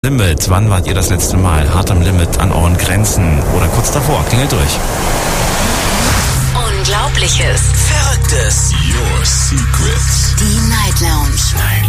Limit, wann wart ihr das letzte Mal hart am Limit an euren Grenzen oder kurz davor? Klingelt durch. Unglaubliches, Verrücktes, Your Secrets, die Night Lounge.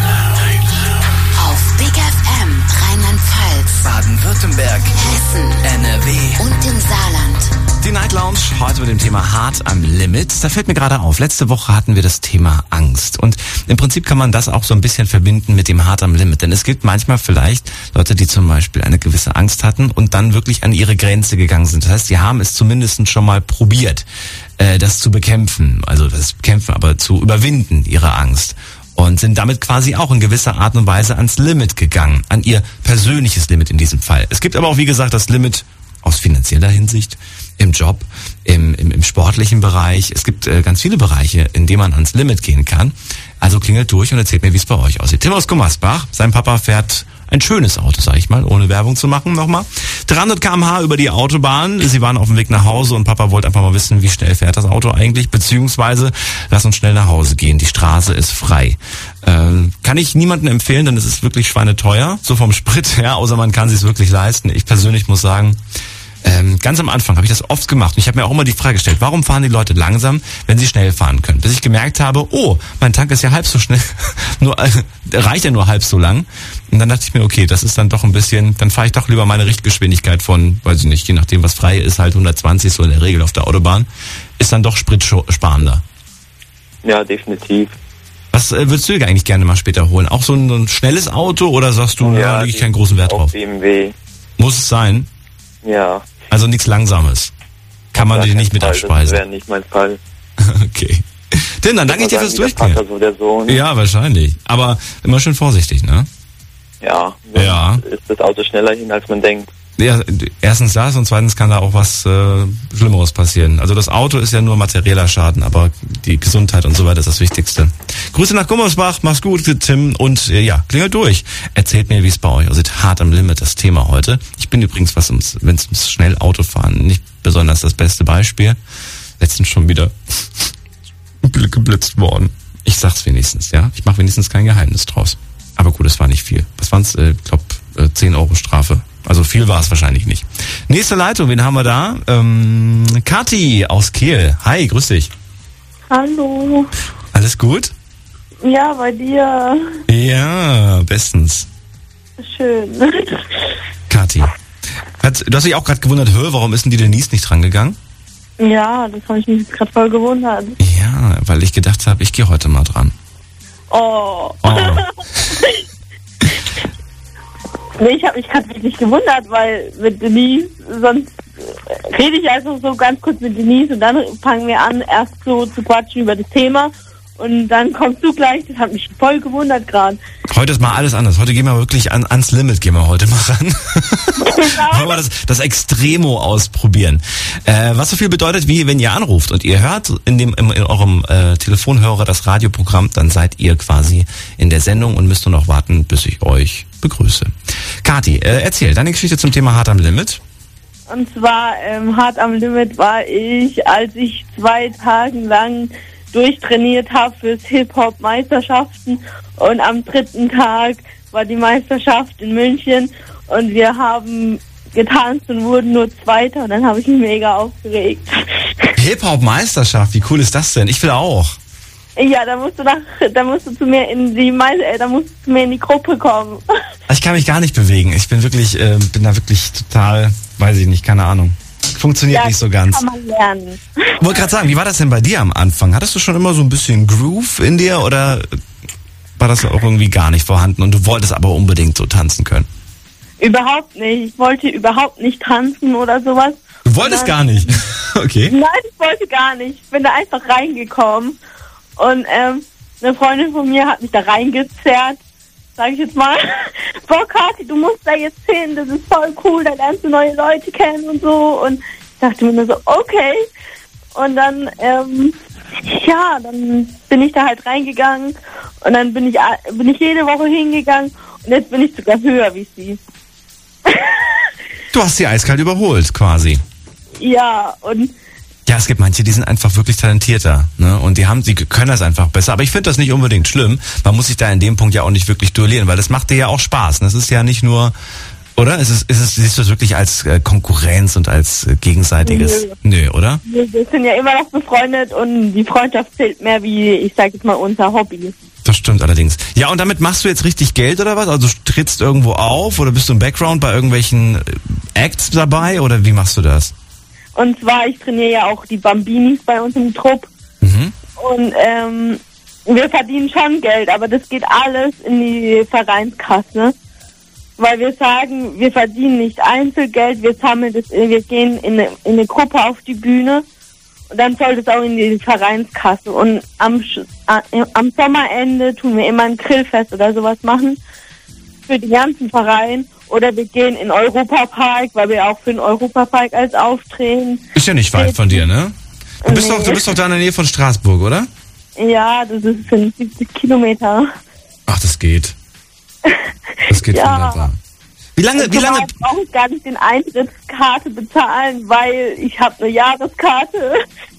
Auf Big FM, Rheinland-Pfalz, Baden-Württemberg, Hessen, NRW und im Saarland. Die Night Lounge, heute mit dem Thema hart am Limit. Da fällt mir gerade auf, letzte Woche hatten wir das Thema Angst. Und im Prinzip kann man das auch so ein bisschen verbinden mit dem hart am Limit. Denn es gibt manchmal vielleicht Leute, die zum Beispiel eine gewisse Angst hatten und dann wirklich an ihre Grenze gegangen sind. Das heißt, sie haben es zumindest schon mal probiert, das zu bekämpfen. Also das Bekämpfen, aber zu überwinden, ihre Angst. Und sind damit quasi auch in gewisser Art und Weise ans Limit gegangen. An ihr persönliches Limit in diesem Fall. Es gibt aber auch, wie gesagt, das Limit aus finanzieller Hinsicht, im Job, im sportlichen Bereich. Es gibt ganz viele Bereiche, in denen man ans Limit gehen kann. Also klingelt durch und erzählt mir, wie es bei euch aussieht. Tim aus Gummersbach, sein Papa fährt ein schönes Auto, sag ich mal, ohne Werbung zu machen nochmal. 300 km/h über die Autobahn. Sie waren auf dem Weg nach Hause und Papa wollte einfach mal wissen, wie schnell fährt das Auto eigentlich, beziehungsweise lass uns schnell nach Hause gehen. Die Straße ist frei. Kann ich niemandem empfehlen, denn es ist wirklich schweineteuer, so vom Sprit her, außer man kann es sich wirklich leisten. Ich persönlich muss sagen, ganz am Anfang habe ich das oft gemacht und ich habe mir auch immer die Frage gestellt, warum fahren die Leute langsam, wenn sie schnell fahren können? Bis ich gemerkt habe, oh, mein Tank ist ja halb so schnell, reicht ja nur halb so lang. Und dann dachte ich mir, okay, das ist dann doch ein bisschen, dann fahre ich doch lieber meine Richtgeschwindigkeit von, weiß ich nicht, je nachdem was frei ist, halt 120 so in der Regel auf der Autobahn, ist dann doch spritsparender. Ja, definitiv. Was würdest du dir eigentlich gerne mal später holen? Auch so ein schnelles Auto oder sagst du, ja, da lege ich keinen großen Wert drauf? BMW. Muss es sein? Ja. Also nichts Langsames. Kann man dir nicht mit abspeisen. Das wäre nicht mein Fall. Okay. Tim, dann danke ich dir fürs Durchgehen. So der Sohn. Ja, wahrscheinlich. Aber immer schön vorsichtig, ne? Ja. Ja. Ist das Auto schneller hin, als man denkt. Ja, erstens das und zweitens kann da auch was Schlimmeres passieren. Also das Auto ist ja nur materieller Schaden, aber die Gesundheit und so weiter ist das Wichtigste. Grüße nach Gummersbach, mach's gut, Tim, und ja, klingelt durch. Erzählt mir, wie es bei euch aussieht. Hart am Limit, das Thema heute. Ich bin übrigens, wenn es ums Schnellautofahren, nicht besonders das beste Beispiel. Letztens schon wieder geblitzt worden. Ich sag's wenigstens, ja. Ich mache wenigstens kein Geheimnis draus. Aber gut, es war nicht viel. Was waren's? Ich glaube 10 Euro Strafe. Also viel war es wahrscheinlich nicht. Nächste Leitung, wen haben wir da? Kathi aus Kehl. Hi, grüß dich. Hast Alles gut? Ja, bei dir. Ja, bestens. Schön. Kathi, du hast dich auch gerade gewundert, warum ist denn die Denise nicht drangegangen? Ja, das habe ich mich jetzt gerade voll gewundert. Ja, weil ich gedacht habe, ich gehe heute mal dran. Oh. Nee, ich habe mich gerade wirklich gewundert, weil mit Denise, sonst rede ich also so ganz kurz mit Denise und dann fangen wir an, erst so zu quatschen über das Thema und dann kommst du gleich, das hat mich voll gewundert gerade. Heute ist mal alles anders, heute gehen wir wirklich ans Limit, gehen wir heute mal ran. Genau. Wollen wir das Extremo ausprobieren. Was so viel bedeutet, wie wenn ihr anruft und ihr hört in eurem Telefonhörer das Radioprogramm, dann seid ihr quasi in der Sendung und müsst nur noch warten, bis ich euch begrüße. Kathi, erzähl deine Geschichte zum Thema hart am Limit. Und zwar hart am Limit war ich, als ich 2 Tage lang durchtrainiert habe fürs Hip-Hop-Meisterschaften und am 3. Tag war die Meisterschaft in München und wir haben getanzt und wurden nur Zweiter und dann habe ich mich mega aufgeregt. Hip-Hop-Meisterschaft, wie cool ist das denn? Ich will auch. Ja, da musst du zu mir in die Gruppe kommen. Ich kann mich gar nicht bewegen. Ich bin wirklich, bin da wirklich total, weiß ich nicht, keine Ahnung. Funktioniert nicht so ganz. Kann man lernen. Ich wollte gerade sagen, wie war das denn bei dir am Anfang? Hattest du schon immer so ein bisschen Groove in dir oder war das auch irgendwie gar nicht vorhanden und du wolltest aber unbedingt so tanzen können? Überhaupt nicht. Ich wollte überhaupt nicht tanzen oder sowas. Du wolltest gar nicht? Okay. Nein, ich wollte gar nicht. Ich bin da einfach reingekommen und eine Freundin von mir hat mich da reingezerrt, sag ich jetzt mal. Boah, Kathi, du musst da jetzt hin, das ist voll cool, da lernst du neue Leute kennen und so. Und ich dachte mir nur so, okay. Und dann, dann bin ich da halt reingegangen und dann bin ich jede Woche hingegangen und jetzt bin ich sogar höher wie sie. Du hast sie eiskalt überholt, quasi. Ja, und Ja, es gibt manche, die sind einfach wirklich talentierter, ne? Und die können das einfach besser. Aber ich finde das nicht unbedingt schlimm. Man muss sich da in dem Punkt ja auch nicht wirklich duellieren, weil das macht dir ja auch Spaß. Das ist ja nicht nur, oder? Siehst du es wirklich als Konkurrenz und als gegenseitiges? Nö, oder? Wir sind ja immer noch befreundet und die Freundschaft zählt mehr wie, ich sag jetzt mal, unser Hobby. Das stimmt allerdings. Ja, und damit machst du jetzt richtig Geld oder was? Also trittst irgendwo auf oder bist du im Background bei irgendwelchen Acts dabei oder wie machst du das? Und zwar, ich trainiere ja auch die Bambinis bei uns im Trupp. Mhm. Und wir verdienen schon Geld, aber das geht alles in die Vereinskasse. Weil wir sagen, wir verdienen nicht Einzelgeld, wir sammeln das, wir gehen in eine Gruppe auf die Bühne und dann soll das auch in die Vereinskasse. Und am Sommerende tun wir immer ein Grillfest oder sowas machen für den ganzen Verein. Oder wir gehen in Europapark, weil wir auch für den Europapark als auftreten. Ist ja nicht weit von dir, ne? Du bist doch da in der Nähe von Straßburg, oder? Ja, das sind 70 Kilometer. Ach, das geht. Das geht wunderbar. Wie lange? Ich brauche gar nicht den Eintrittskarte bezahlen, weil ich habe eine Jahreskarte.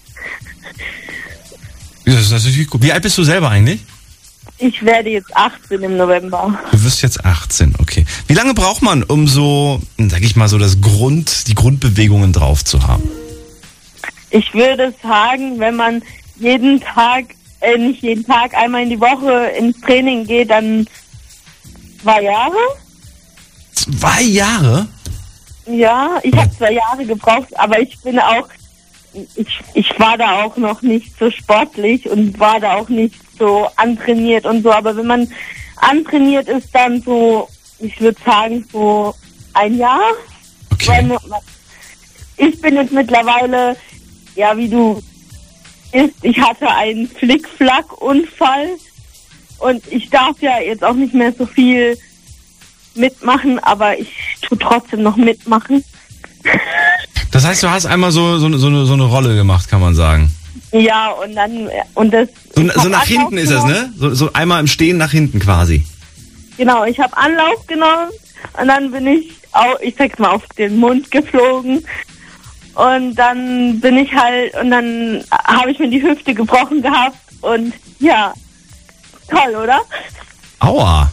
Das ist natürlich gut. Wie alt bist du selber eigentlich? Ich werde jetzt 18 im November. Du wirst jetzt 18, okay. Wie lange braucht man, um so, sag ich mal so, die Grundbewegungen drauf zu haben? Ich würde sagen, wenn man nicht jeden Tag, einmal in die Woche ins Training geht, dann 2 Jahre. 2 Jahre? Ja, ich habe 2 Jahre gebraucht, aber ich bin auch, ich war da auch noch nicht so sportlich und war da auch nicht so antrainiert und so, aber wenn man antrainiert ist, dann so, ich würde sagen, so 1 Jahr. Okay. Weil ich bin jetzt mittlerweile, ja, wie du isst, ich hatte einen Flick-Flack-Unfall und ich darf ja jetzt auch nicht mehr so viel mitmachen, aber ich tue trotzdem noch mitmachen. Das heißt, du hast einmal so eine Rolle gemacht, kann man sagen. Ja, und dann, So nach hinten ist das, ne? So einmal im Stehen nach hinten quasi. Genau, ich habe Anlauf genommen und dann bin ich sag's mal, auf den Mund geflogen. Und dann dann habe ich mir die Hüfte gebrochen gehabt und ja, toll, oder? Aua.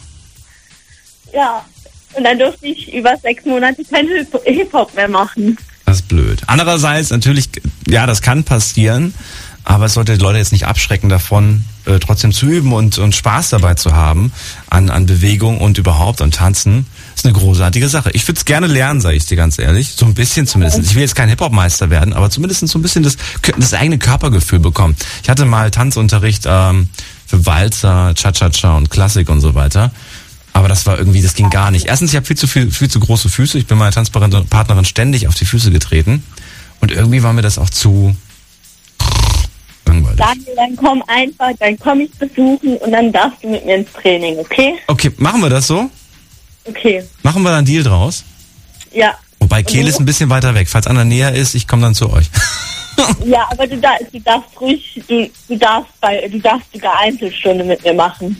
Ja, und dann durfte ich über 6 Monate kein Hip-Hop mehr machen. Das ist blöd. Andererseits natürlich, ja, das kann passieren, aber es sollte die Leute jetzt nicht abschrecken davon, trotzdem zu üben und Spaß dabei zu haben an Bewegung und überhaupt an Tanzen. Das ist eine großartige Sache. Ich würde es gerne lernen, sage ich dir ganz ehrlich. So ein bisschen zumindest. Ich will jetzt kein Hip-Hop-Meister werden, aber zumindest so ein bisschen das eigene Körpergefühl bekommen. Ich hatte mal Tanzunterricht für Walzer, Cha-Cha-Cha und Klassik und so weiter. Aber das ging gar nicht. Erstens, ich habe viel zu große Füße. Ich bin meiner Tanzpartnerin ständig auf die Füße getreten. Und irgendwie war mir das auch zu langweilig. Daniel, dann komm einfach, dann komm ich besuchen und dann darfst du mit mir ins Training, okay? Okay, machen wir das so? Okay. Machen wir da einen Deal draus? Ja. Wobei Kehl ist ein bisschen weiter weg. Falls einer näher ist, ich komme dann zu euch. Ja, aber du darfst ruhig, du darfst sogar Einzelstunde mit mir machen.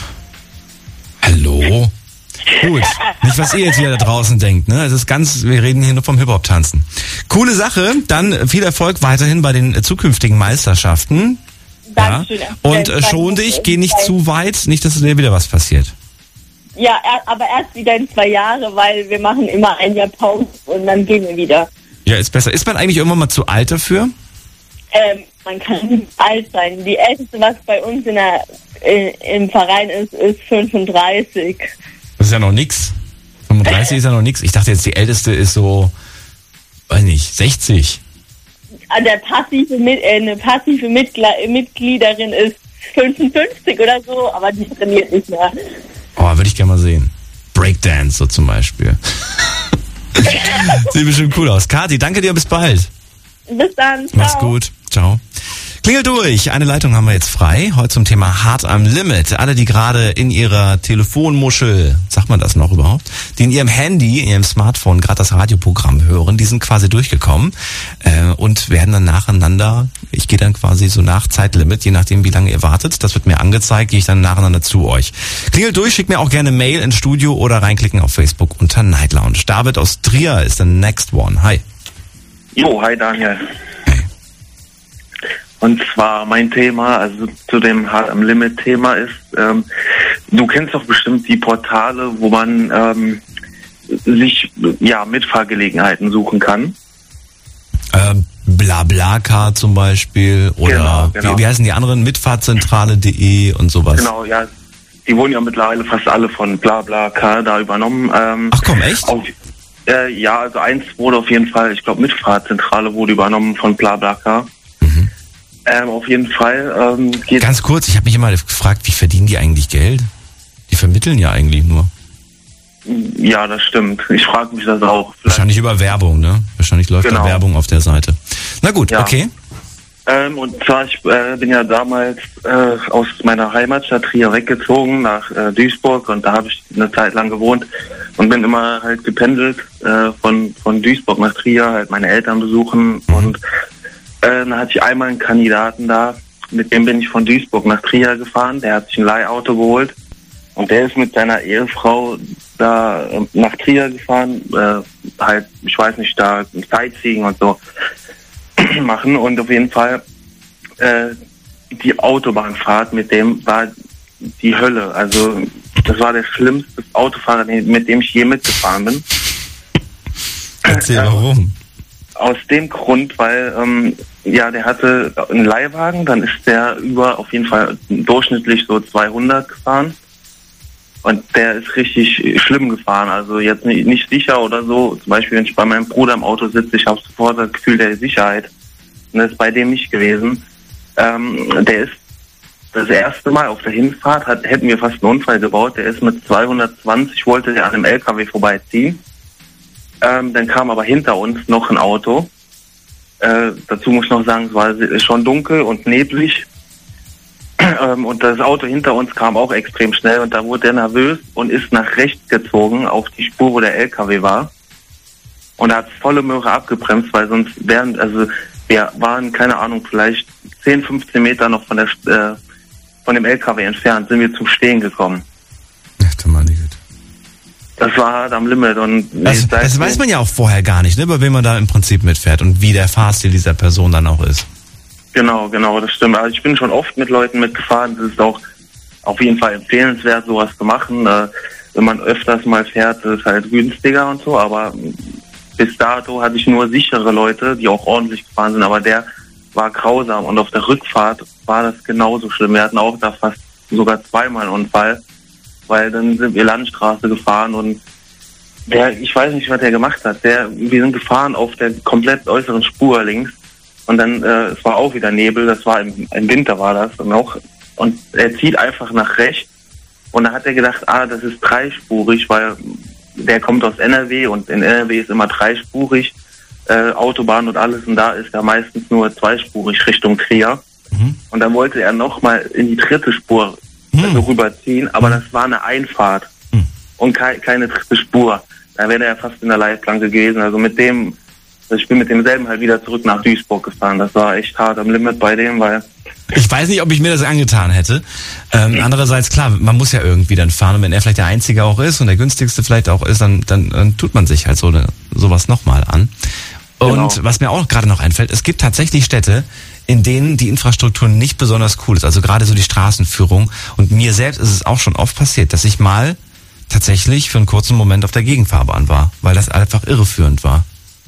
Hallo? Gut. Nicht, was ihr jetzt wieder da draußen denkt, ne? Wir reden hier nur vom Hip-Hop-Tanzen. Coole Sache. Dann viel Erfolg weiterhin bei den zukünftigen Meisterschaften. Dankeschön. Ja. Und schon dich, geh nicht zu weit, nicht, dass dir wieder was passiert. Ja, aber erst wieder in 2 Jahre, weil wir machen immer 1 Jahr Pause und dann gehen wir wieder. Ja, ist besser. Ist man eigentlich irgendwann mal zu alt dafür? Man kann nicht alt sein. Die älteste, was bei uns im Verein ist 35. Das ist ja noch nix. 35 ist ja noch nix. Ich dachte jetzt, die älteste ist so, weiß nicht, 60. Eine passive Mitgliederin ist 55 oder so, aber die trainiert nicht mehr. Oh, würde ich gerne mal sehen. Breakdance so zum Beispiel. Sieht bestimmt cool aus. Kathi, danke dir, bis bald. Bis dann. Ciao. Mach's gut. Ciao. Klingelt durch. Eine Leitung haben wir jetzt frei. Heute zum Thema Hart am Limit. Alle, die gerade in ihrer Telefonmuschel, sagt man das noch überhaupt, die in ihrem Handy, in ihrem Smartphone gerade das Radioprogramm hören, die sind quasi durchgekommen und werden dann nacheinander, ich gehe dann quasi so nach Zeitlimit, je nachdem wie lange ihr wartet, das wird mir angezeigt, gehe ich dann nacheinander zu euch. Klingelt durch, schickt mir auch gerne Mail ins Studio oder reinklicken auf Facebook unter Night Lounge. David aus Trier ist der Next One. Hi. Jo, hi Daniel. Hey. Und zwar mein Thema, also zu dem Hart am Limit Thema ist, du kennst doch bestimmt die Portale, wo man sich Mitfahrgelegenheiten suchen kann. BlaBlaCar zum Beispiel oder Genau. Wie heißen die anderen? Mitfahrzentrale.de und sowas. Genau, ja. Die wurden ja mittlerweile fast alle von BlaBlaCar da übernommen. Ach komm, echt? Also eins wurde auf jeden Fall, ich glaube Mitfahrzentrale wurde übernommen von BlaBlaCar. Auf jeden Fall geht... Ganz kurz, ich habe mich immer gefragt, wie verdienen die eigentlich Geld? Die vermitteln ja eigentlich nur. Ja, das stimmt. Ich frage mich das auch. Wahrscheinlich über Werbung, ne? Wahrscheinlich läuft da Werbung auf der Seite. Na gut, ja. Okay. Und zwar, ich bin ja damals aus meiner Heimatstadt Trier weggezogen nach Duisburg und da habe ich eine Zeit lang gewohnt und bin immer halt gependelt von Duisburg nach Trier, halt meine Eltern besuchen und dann hatte ich einmal einen Kandidaten da, mit dem bin ich von Duisburg nach Trier gefahren, der hat sich ein Leihauto geholt und der ist mit seiner Ehefrau da nach Trier gefahren, halt, ich weiß nicht, da Sightseeing und so machen und auf jeden Fall die Autobahnfahrt mit dem war die Hölle. Also das war der schlimmste Autofahrer, mit dem ich je mitgefahren bin. Erzähl, warum? Aus dem Grund, weil der hatte einen Leihwagen, dann ist der auf jeden Fall durchschnittlich so 200 gefahren. Und der ist richtig schlimm gefahren, also jetzt nicht sicher oder so. Zum Beispiel, wenn ich bei meinem Bruder im Auto sitze, ich habe sofort das Gefühl der Sicherheit. Und das ist bei dem nicht gewesen. Der ist das erste Mal auf der Hinfahrt, hätten wir fast einen Unfall gebaut. Der ist mit 220, wollte der an einem LKW vorbeiziehen. Dann kam aber hinter uns noch ein Auto. Dazu muss ich noch sagen, es war schon dunkel und neblig. Und das Auto hinter uns kam auch extrem schnell und da wurde er nervös und ist nach rechts gezogen auf die Spur, wo der LKW war. Und er hat volle Möhre abgebremst, weil sonst wir waren, keine Ahnung, vielleicht 10, 15 Meter noch von dem LKW entfernt, sind wir zum Stehen gekommen. Ach du meine Güte. Das war hart am Limit und... Das weiß man ja auch vorher gar nicht, ne, bei wem man da im Prinzip mitfährt und wie der Fahrstil dieser Person dann auch ist. Genau, das stimmt. Also ich bin schon oft mit Leuten mitgefahren. Das ist auch auf jeden Fall empfehlenswert, sowas zu machen. Wenn man öfters mal fährt, ist es halt günstiger und so. Aber bis dato hatte ich nur sichere Leute, die auch ordentlich gefahren sind. Aber der war grausam. Und auf der Rückfahrt war das genauso schlimm. Wir hatten auch da fast sogar zweimal einen Unfall. Weil dann sind wir Landstraße gefahren und ich weiß nicht, was der gemacht hat. Wir sind gefahren auf der komplett äußeren Spur links. Und dann, es war auch wieder Nebel, das war im Winter war das und er zieht einfach nach rechts und da hat er gedacht, das ist dreispurig, weil der kommt aus NRW und in NRW ist immer dreispurig, Autobahn und alles und da ist ja meistens nur zweispurig Richtung Trier. Und dann wollte er nochmal in die dritte Spur rüberziehen, aber das war eine Einfahrt und keine dritte Spur. Da wäre er fast in der Leitplanke gewesen, ich bin mit demselben halt wieder zurück nach Duisburg gefahren. Das war echt hart am Limit bei dem, weil... Ich weiß nicht, ob ich mir das angetan hätte. Andererseits, klar, man muss ja irgendwie dann fahren. Und wenn er vielleicht der Einzige auch ist und der günstigste vielleicht auch ist, dann tut man sich halt sowas nochmal an. Und Genau. Was mir auch gerade noch einfällt, es gibt tatsächlich Städte, in denen die Infrastruktur nicht besonders cool ist. Also gerade so die Straßenführung. Und mir selbst ist es auch schon oft passiert, dass ich mal tatsächlich für einen kurzen Moment auf der Gegenfahrbahn war, weil das einfach irreführend war.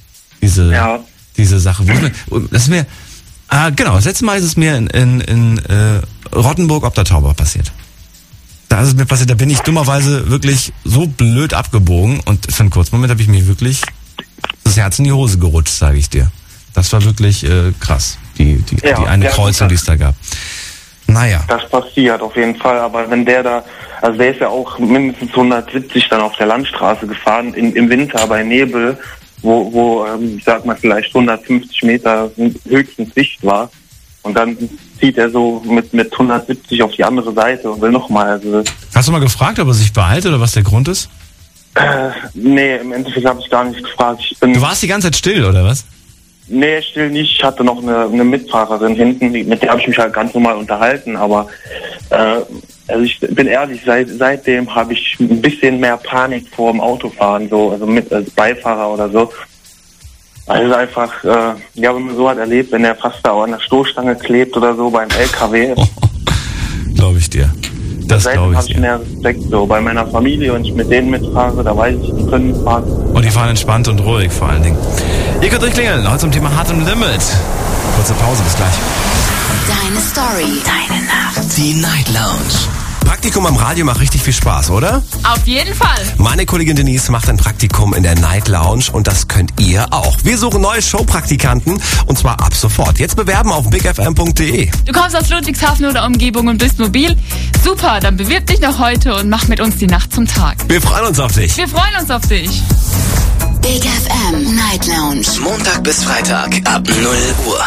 Diese Sache. Das ist mir, genau, das letzte Mal ist es mir in Rottenburg ob der Tauber passiert. Da ist es mir passiert, da bin ich dummerweise wirklich so blöd abgebogen und für einen kurzen Moment habe ich mir wirklich das Herz in die Hose gerutscht, sage ich dir. Das war wirklich krass, die eine Kreuzung, die es da gab. Naja. Das passiert auf jeden Fall, aber wenn der ist ja auch mindestens 170 dann auf der Landstraße gefahren, im Winter bei Nebel, wo ich sag mal vielleicht 150 Meter höchstens Sicht war und dann zieht er so mit 170 auf die andere Seite und will nochmal. Also, hast du mal gefragt, ob er sich beeilt oder was der Grund ist? Nee, im Endeffekt habe ich gar nicht gefragt. Du warst die ganze Zeit still, oder was? Nee, still nicht. Ich hatte noch eine Mitfahrerin hinten, mit der habe ich mich halt ganz normal unterhalten, aber also ich bin ehrlich, seitdem habe ich ein bisschen mehr Panik vor dem Autofahren, so, also als Beifahrer oder so. Also einfach, wenn man so was erlebt, wenn der fast da an der Stoßstange klebt oder so beim LKW. Glaube ich dir. Das Seitdem glaube habe ich ich dir. mehr Respekt so. Bei meiner Familie, wenn ich mit denen mitfahre, da weiß ich, die können fahren. Und die fahren entspannt und ruhig vor allen Dingen. Ihr könnt durchklingeln, heute zum Thema Hart am Limit. Kurze Pause, bis gleich. Deine Story. Deine Nacht. Die Night Lounge. Praktikum am Radio macht richtig viel Spaß, oder? Auf jeden Fall. Meine Kollegin Denise macht ein Praktikum in der Night Lounge und das könnt ihr auch. Wir suchen neue Showpraktikanten und zwar ab sofort. Jetzt bewerben auf bigfm.de. Du kommst aus Ludwigshafen oder Umgebung und bist mobil? Super, dann bewirb dich noch heute und mach mit uns die Nacht zum Tag. Wir freuen uns auf dich. Wir freuen uns auf dich. Big FM Night Lounge. Montag bis Freitag ab 0 Uhr.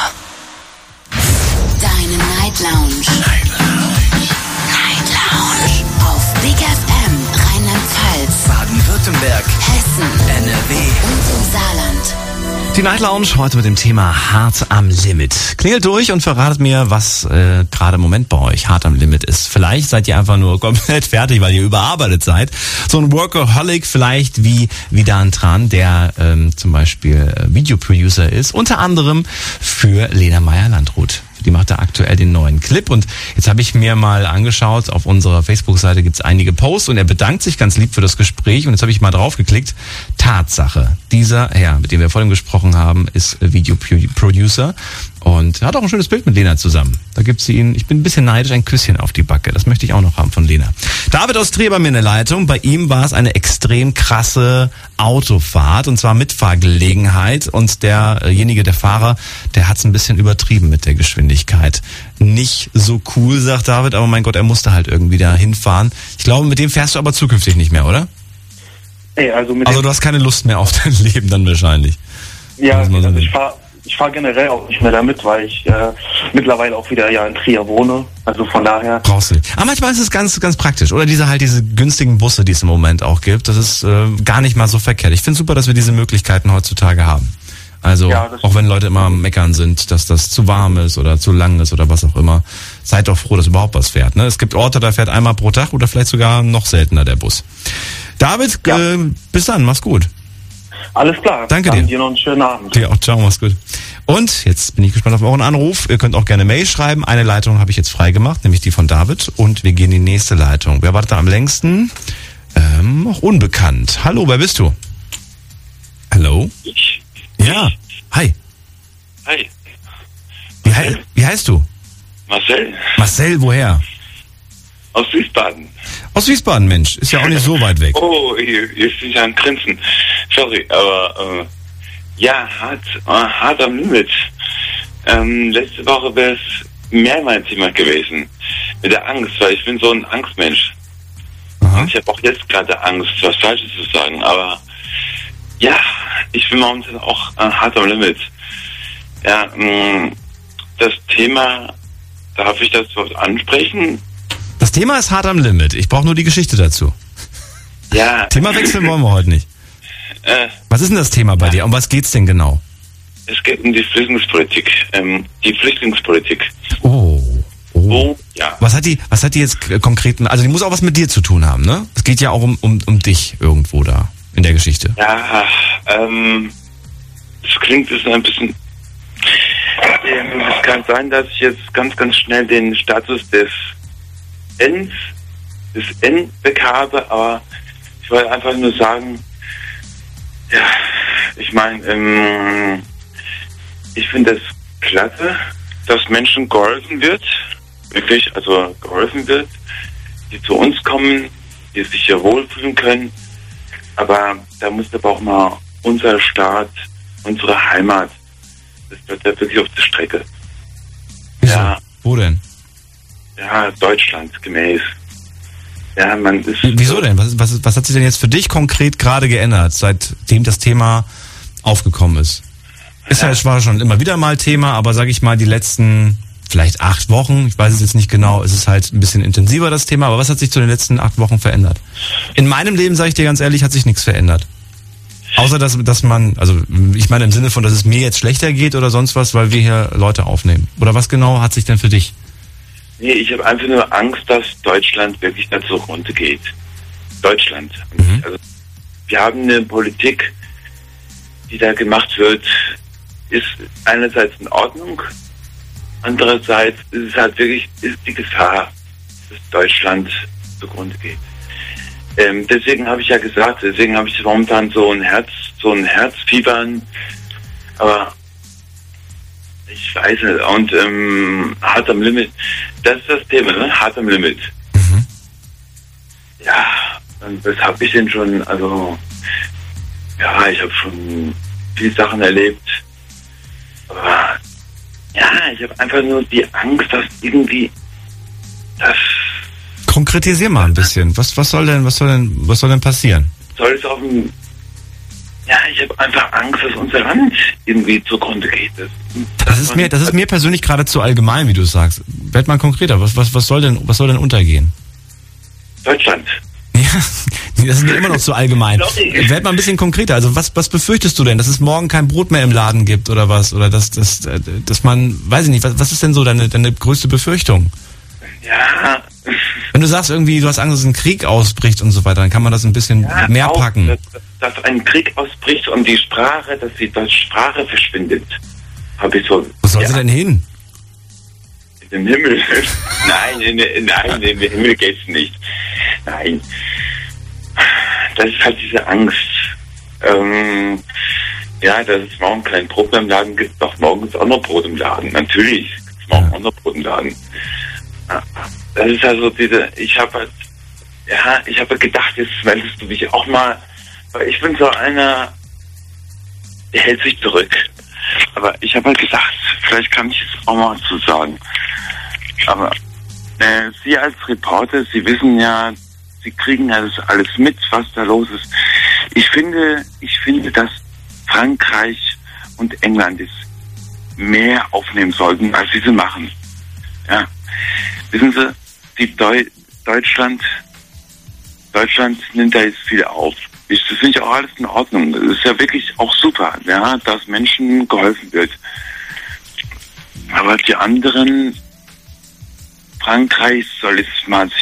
Deine Night Lounge. Night Lounge. Auf Big FM Rheinland-Pfalz, Baden-Württemberg, Hessen, NRW und im Saarland. Die Night Lounge heute mit dem Thema Hart am Limit. Klingelt durch und verratet mir, was gerade im Moment bei euch hart am Limit ist. Vielleicht seid ihr einfach nur komplett fertig, weil ihr überarbeitet seid. So ein Workaholic vielleicht wie Dan Tran, der zum Beispiel Videoproducer ist. Unter anderem für Lena Meyer-Landrut. Die macht da aktuell den neuen Clip und jetzt habe ich mir mal angeschaut, auf unserer Facebook-Seite gibt es einige Posts und er bedankt sich ganz lieb für das Gespräch und jetzt habe ich mal draufgeklickt. Tatsache, dieser Herr, mit dem wir vorhin gesprochen haben, ist Videoproducer und hat auch ein schönes Bild mit Lena zusammen. Da gibt sie ihn, ich bin ein bisschen neidisch, ein Küsschen auf die Backe. Das möchte ich auch noch haben von Lena. David aus Trier bei mir in der Leitung. Bei ihm war es eine extrem krasse Autofahrt und zwar Mitfahrgelegenheit und derjenige, der Fahrer, der hat es ein bisschen übertrieben mit der Geschwindigkeit. Nicht so cool, sagt David, aber mein Gott, er musste halt irgendwie da hinfahren. Ich glaube, mit dem fährst du aber zukünftig nicht mehr, oder? Ey, also du hast keine Lust mehr auf dein Leben dann wahrscheinlich. Ja, also ich fahr generell auch nicht mehr damit, weil ich mittlerweile auch wieder in Trier wohne. Also von daher. Brauchst du nicht. Aber manchmal ist es ganz, ganz praktisch. Oder diese günstigen Busse, die es im Moment auch gibt. Das ist gar nicht mal so verkehrt. Ich finde super, dass wir diese Möglichkeiten heutzutage haben. Also ja, auch wenn Leute immer am Meckern sind, dass das zu warm ist oder zu lang ist oder was auch immer, seid doch froh, dass überhaupt was fährt. Ne? Es gibt Orte, da fährt einmal pro Tag oder vielleicht sogar noch seltener der Bus. David, bis dann, mach's gut. Alles klar. Danke dann dir. Dir noch einen schönen Abend. Dir auch, ciao, mach's gut. Und jetzt bin ich gespannt auf euren Anruf. Ihr könnt auch gerne Mail schreiben. Eine Leitung habe ich jetzt freigemacht, nämlich die von David. Und wir gehen in die nächste Leitung. Wer wartet da am längsten? Unbekannt. Hallo, wer bist du? Hallo? Ja, hi. Hi. Wie heißt du? Marcel Marcel, woher? aus Wiesbaden. Aus Wiesbaden, Mensch. Ist ja auch nicht so weit weg. Oh, jetzt bin ich am Grinsen. Sorry, aber hart am Limit. Letzte Woche wäre es mehr mein Thema gewesen. Mit der Angst, weil ich bin so ein Angstmensch. Aha. Und ich habe auch jetzt gerade Angst, was Falsches zu sagen, aber ja, ich bin momentan auch hart am Limit. Ja, das Thema, darf ich das überhaupt ansprechen? Das Thema ist hart am Limit. Ich brauche nur die Geschichte dazu. Ja. Thema wechseln wollen wir heute nicht. Was ist denn das Thema bei dir? Um was geht's denn genau? Es geht um die Flüchtlingspolitik. Oh, ja. Was hat die jetzt konkret, also die muss auch was mit dir zu tun haben, ne? Es geht ja auch um dich irgendwo da in der Geschichte. Ja, es klingt ein bisschen. Es kann sein, dass ich jetzt ganz, ganz schnell den Status des N weg habe, aber ich wollte einfach nur sagen, ja, ich meine, ich finde es klasse, dass Menschen geholfen wird, wirklich, also geholfen wird, die zu uns kommen, die sich hier wohlfühlen können, aber da muss aber auch mal unser Staat, unsere Heimat, das bleibt ja wirklich auf der Strecke. Wieso? Ja. Wo denn? Ja, Deutschland gemäß. Ja, man ist. Wieso denn? Was hat sich denn jetzt für dich konkret gerade geändert, seitdem das Thema aufgekommen ist? Es war schon immer wieder mal Thema, aber sage ich mal, die letzten vielleicht 8 Wochen, ich weiß es jetzt nicht genau, ist es halt ein bisschen intensiver, das Thema, aber was hat sich zu den letzten 8 Wochen verändert? In meinem Leben, sage ich dir ganz ehrlich, hat sich nichts verändert. Außer, dass man, also ich meine im Sinne von, dass es mir jetzt schlechter geht oder sonst was, weil wir hier Leute aufnehmen. Oder was genau hat sich denn für dich? Nee, ich habe einfach nur Angst, dass Deutschland wirklich dazu runtergeht. Deutschland. Mhm. Also, wir haben eine Politik, die da gemacht wird, ist einerseits in Ordnung, andererseits ist es halt wirklich ist die Gefahr, dass Deutschland zugrunde geht. Deswegen habe ich ja gesagt, deswegen habe ich momentan so ein Herzfiebern, aber ich weiß nicht. Und hart am Limit, das ist das Thema, ne? Hart am Limit. Mhm. Ja, und was habe ich denn schon, also ja, ich habe schon viele Sachen erlebt, aber ja, ich habe einfach nur die Angst, dass irgendwie das... Konkretisier mal ein bisschen. Was soll denn passieren? Soll es auf dem... Ja, ich habe einfach Angst, dass unser Land irgendwie zugrunde geht. Das ist mir persönlich gerade zu allgemein, wie du sagst. Werd mal konkreter. Was soll denn untergehen? Deutschland. Ja, das ist mir immer noch zu allgemein. Werd mal ein bisschen konkreter. Also was befürchtest du denn? Dass es morgen kein Brot mehr im Laden gibt oder was? Oder dass man, weiß ich nicht, was ist denn so deine größte Befürchtung? Ja. Wenn du sagst irgendwie, du hast Angst, dass ein Krieg ausbricht und so weiter, dann kann man das ein bisschen mehr packen. Dass ein Krieg ausbricht und dass die deutsche Sprache verschwindet. Habe ich so. Wo soll sie denn hin? In den Himmel. Nein, in den Himmel geht's nicht. Nein. Das ist halt diese Angst. Ja, dass es morgen kein Brot mehr im Laden gibt, doch morgen ist auch noch Brot im Laden. Natürlich gibt es morgen auch noch Brot im Laden. Das ist also ich habe gedacht, jetzt meldest du mich auch mal, weil ich bin so einer, der hält sich zurück. Aber ich habe halt gedacht, vielleicht kann ich es auch mal so sagen. Aber Sie als Reporter, Sie wissen ja, Sie kriegen ja das alles mit, was da los ist. Ich finde, dass Frankreich und England es mehr aufnehmen sollten, als sie machen. Ja. Wissen Sie, Deutschland nimmt da jetzt viel auf. Das finde ich auch alles in Ordnung. Das ist ja wirklich auch super, ja, dass Menschen geholfen wird. Aber die anderen, Frankreich soll es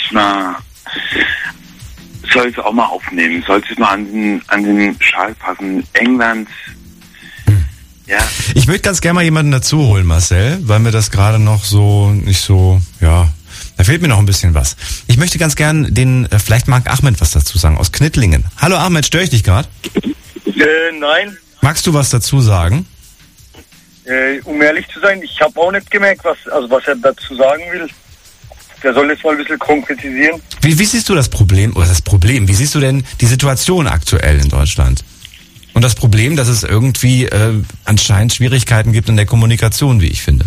auch mal aufnehmen, soll es mal an den Schal passen. England, ja. Ich möchte ganz gerne mal jemanden dazu holen, Marcel, weil mir das gerade noch so nicht so, ja, da fehlt mir noch ein bisschen was. Ich möchte ganz gern vielleicht mag Ahmed was dazu sagen, aus Knittlingen. Hallo Ahmed, störe ich dich gerade? Nein. Magst du was dazu sagen? Um ehrlich zu sein, ich habe auch nicht gemerkt, was er dazu sagen will. Der soll jetzt mal ein bisschen konkretisieren. Wie siehst du das Problem, wie siehst du denn die Situation aktuell in Deutschland? Und das Problem, dass es irgendwie anscheinend Schwierigkeiten gibt in der Kommunikation, wie ich finde.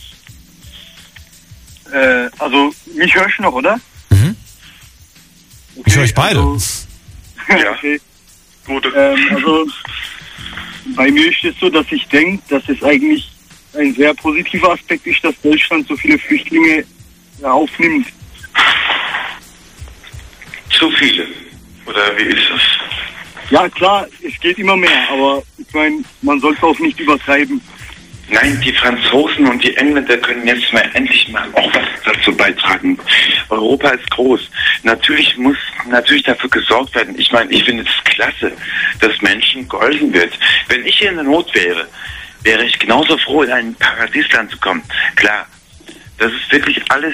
Also, mich hörst du noch, oder? Mhm. Okay, ich höre euch beide. Ja. Okay. Gut. Also, bei mir ist es so, dass ich denke, dass es eigentlich ein sehr positiver Aspekt ist, dass Deutschland so viele Flüchtlinge aufnimmt. Zu viele? Oder wie ist das? Ja, klar, es geht immer mehr, aber ich meine, man soll es auch nicht übertreiben. Nein, die Franzosen und die Engländer können jetzt endlich mal auch was dazu beitragen. Europa ist groß. Natürlich muss dafür gesorgt werden. Ich meine, ich finde es klasse, dass Menschen geholfen wird. Wenn ich hier in der Not wäre ich genauso froh, in ein Paradiesland zu kommen. Klar, das ist wirklich alles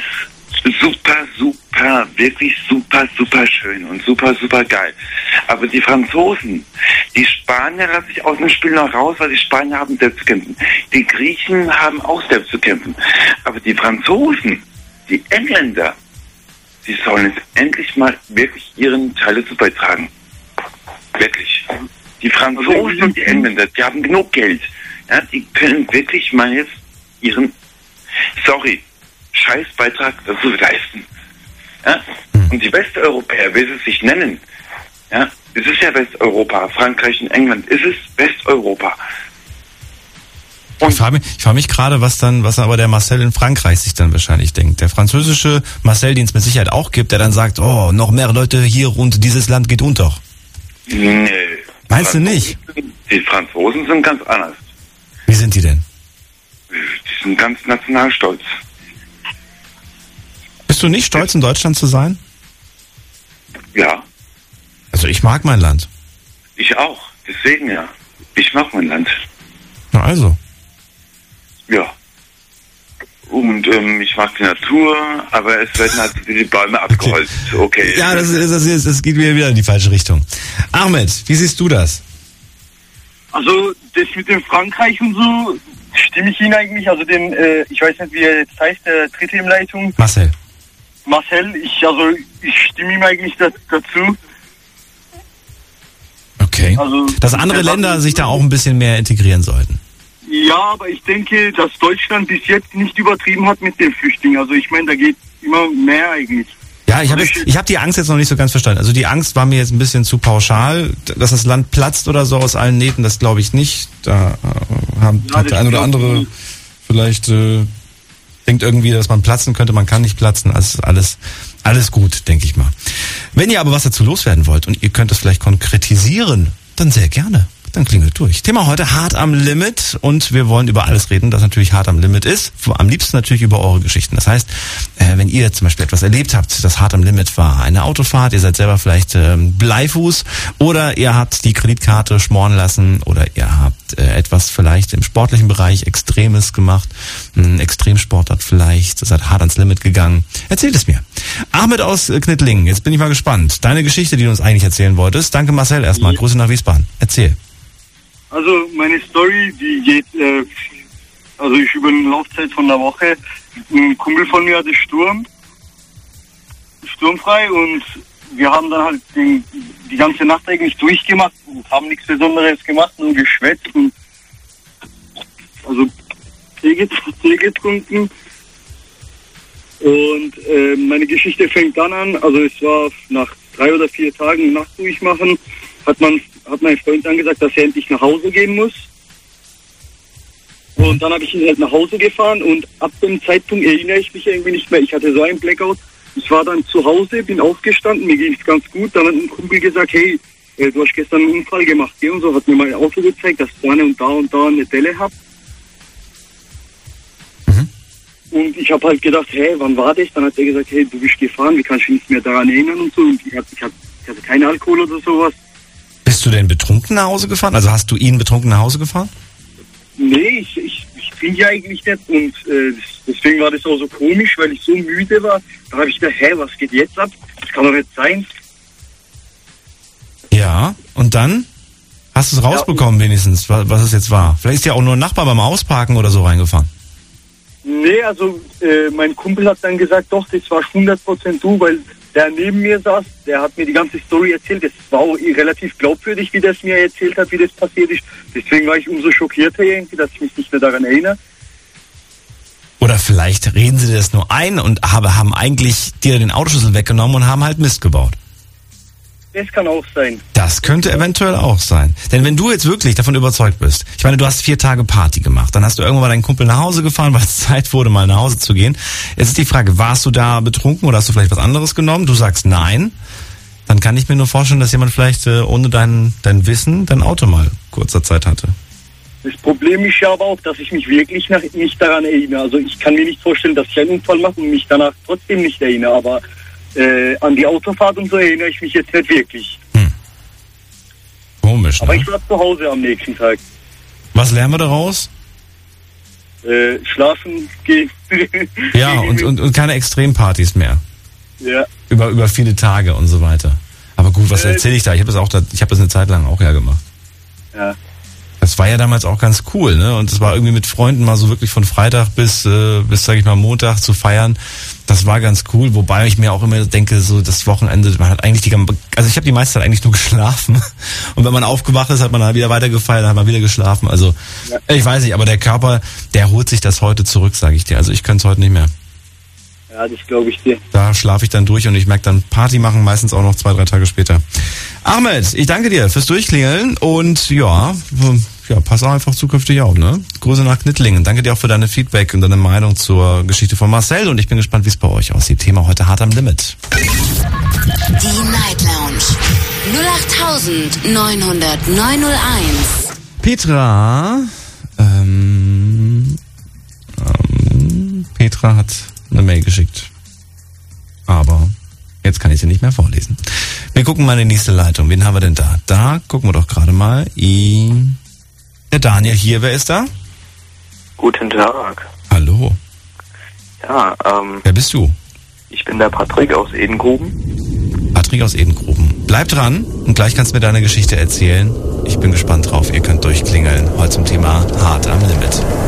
wirklich super schön und super geil. Aber die Franzosen, die Spanier lasse ich aus dem Spiel noch raus, weil die Spanier haben selbst zu kämpfen. Die Griechen haben auch selbst zu kämpfen. Aber die Franzosen, die Engländer, die sollen jetzt endlich mal wirklich ihren Teil dazu beitragen. Wirklich. Die Franzosen und die Engländer, die haben genug Geld. Ja, die können wirklich mal jetzt ihren, Scheißbeitrag dazu leisten. Ja? Und die Westeuropäer, wie sie sich nennen, ja, es ist ja Westeuropa, Frankreich und England, es ist Westeuropa. Und ich frage mich gerade, was aber der Marcel in Frankreich sich dann wahrscheinlich denkt. Der französische Marcel, den es mit Sicherheit auch gibt, der dann sagt, oh, noch mehr Leute hier und dieses Land geht unter. Nee. Meinst du nicht? Die Franzosen sind ganz anders. Wie sind die denn? Die sind ganz nationalstolz. Bist du nicht stolz, in Deutschland zu sein? Ja. Also ich mag mein Land. Ich auch, deswegen ja. Ich mag mein Land. Na also. Ja. Und ich mag die Natur, aber es werden halt die Bäume abgeholzt. Okay. Ja, das geht wieder in die falsche Richtung. Ahmed, wie siehst du das? Also das mit dem Frankreich und so stimme ich Ihnen eigentlich, also den, ich weiß nicht, wie er jetzt heißt, der dritte in Leitung. Marcel, ich stimme ihm eigentlich dazu. Okay. Also, dass andere Länder sich da auch ein bisschen mehr integrieren sollten. Ja, aber ich denke, dass Deutschland bis jetzt nicht übertrieben hat mit den Flüchtlingen. Also ich meine, da geht immer mehr eigentlich. Ja, ich hab die Angst jetzt noch nicht so ganz verstanden. Also die Angst war mir jetzt ein bisschen zu pauschal, dass das Land platzt oder so aus allen Nähten, das glaube ich nicht. Da hat der ein oder andere vielleicht denkt irgendwie, dass man platzen könnte, man kann nicht platzen. Also alles gut, denke ich mal. Wenn ihr aber was dazu loswerden wollt und ihr könnt es vielleicht konkretisieren, dann sehr gerne. Dann klingelt durch. Thema heute hart am Limit und wir wollen über alles reden, das natürlich hart am Limit ist. Am liebsten natürlich über eure Geschichten. Das heißt, wenn ihr zum Beispiel etwas erlebt habt, das hart am Limit war, eine Autofahrt, ihr seid selber vielleicht Bleifuß oder ihr habt die Kreditkarte schmoren lassen oder ihr habt etwas vielleicht im sportlichen Bereich Extremes gemacht, ein Extremsportart vielleicht, seid hart ans Limit gegangen. Erzählt es mir. Ahmed aus Knittlingen, jetzt bin ich mal gespannt. Deine Geschichte, die du uns eigentlich erzählen wolltest. Danke Marcel erstmal. Grüße nach Wiesbaden. Erzähl. Also meine Story, die geht, ich über eine Laufzeit von einer Woche. Ein Kumpel von mir hatte sturmfrei und wir haben dann halt die ganze Nacht eigentlich durchgemacht und haben nichts Besonderes gemacht, nur geschwätzt und also Tee getrunken. Und meine Geschichte fängt dann an, also es war nach 3 oder 4 Tagen Nacht durchmachen, hat mein Freund dann gesagt, dass er endlich nach Hause gehen muss. Und dann habe ich ihn halt nach Hause gefahren und ab dem Zeitpunkt erinnere ich mich irgendwie nicht mehr. Ich hatte so einen Blackout. Ich war dann zu Hause, bin aufgestanden, mir ging es ganz gut. Dann hat ein Kumpel gesagt, hey, du hast gestern einen Unfall gemacht, gell? Und so hat mir mein Auto gezeigt, dass ich da und da eine Delle habe. Und ich habe halt gedacht, hey, wann war das? Dann hat er gesagt, hey, du bist gefahren, wie kannst du dich nicht mehr daran erinnern und so. Und ich hatte keinen Alkohol oder sowas. Bist du denn betrunken nach Hause gefahren? Also hast du ihn betrunken nach Hause gefahren? Nee, ich trinke ja eigentlich nicht und deswegen war das auch so komisch, weil ich so müde war. Da habe ich gedacht, was geht jetzt ab? Das kann doch nicht sein. Ja, und dann? Hast du es rausbekommen wenigstens, was es jetzt war? Vielleicht ist ja auch nur ein Nachbar beim Ausparken oder so reingefahren. Nee, also mein Kumpel hat dann gesagt, doch, das war 100% du, weil der neben mir saß, der hat mir die ganze Story erzählt. Das war auch relativ glaubwürdig, wie das mir erzählt hat, wie das passiert ist. Deswegen war ich umso schockierter irgendwie, dass ich mich nicht mehr daran erinnere. Oder vielleicht reden sie das nur ein und haben eigentlich dir den Autoschlüssel weggenommen und haben halt Mist gebaut. Das kann auch sein. Das könnte eventuell auch sein. Denn wenn du jetzt wirklich davon überzeugt bist, ich meine, du hast 4 Tage Party gemacht, dann hast du irgendwann mal deinen Kumpel nach Hause gefahren, weil es Zeit wurde, mal nach Hause zu gehen. Jetzt ist die Frage, warst du da betrunken oder hast du vielleicht was anderes genommen? Du sagst nein. Dann kann ich mir nur vorstellen, dass jemand vielleicht ohne dein Wissen dein Auto mal kurzer Zeit hatte. Das Problem ist ja aber auch, dass ich mich wirklich nicht daran erinnere. Also ich kann mir nicht vorstellen, dass ich einen Unfall mache und mich danach trotzdem nicht erinnere, aber an die Autofahrt und so erinnere ich mich jetzt nicht wirklich. Komisch, ne? Aber ich war zu Hause am nächsten Tag. Was lernen wir daraus? Schlafen gehen. Ja, und keine Extrempartys mehr. Ja. Über viele Tage und so weiter. Aber gut, was erzähle ich da? Ich habe das eine Zeit lang auch gemacht. Ja. Das war ja damals auch ganz cool, ne? Und es war irgendwie mit Freunden mal so wirklich von Freitag bis sag ich mal, Montag zu feiern. Das war ganz cool, wobei ich mir auch immer denke, so das Wochenende, man hat eigentlich also ich habe die meiste Zeit eigentlich nur geschlafen. Und wenn man aufgewacht ist, hat man dann wieder weiter gefeiert, dann hat man wieder geschlafen. Also ich weiß nicht, aber der Körper, der holt sich das heute zurück, sage ich dir. Also ich könnte es heute nicht mehr. Ja, das glaube ich dir. Da schlafe ich dann durch und ich merke dann Party machen, meistens auch noch 2-3 Tage später. Ahmed, ich danke dir fürs Durchklingeln und ja, pass auch einfach zukünftig auf, ne? Grüße nach Knittlingen. Danke dir auch für deine Feedback und deine Meinung zur Geschichte von Marcel und ich bin gespannt, wie es bei euch aussieht. Thema heute hart am Limit. Die Night Lounge 08900901. Petra hat eine Mail geschickt. Aber jetzt kann ich sie nicht mehr vorlesen. Wir gucken mal in die nächste Leitung. Wen haben wir denn da? Da gucken wir doch gerade mal. Der Daniel hier, wer ist da? Guten Tag. Hallo. Ja, Wer bist du? ich bin der Patrick aus Edengruben. Patrick aus Edengruben. Bleib dran und gleich kannst du mir deine Geschichte erzählen. Ich bin gespannt drauf. Ihr könnt durchklingeln. Heute zum Thema Hart am Limit.